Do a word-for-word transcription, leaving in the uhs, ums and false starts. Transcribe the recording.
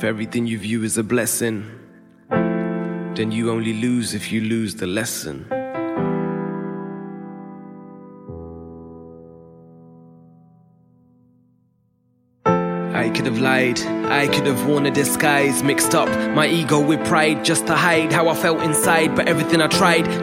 If everything you view is a blessing, then you only lose if you lose the lesson. I could have lied, I could have worn a disguise, mixed up my ego with pride just to hide how I felt inside. But everything I tried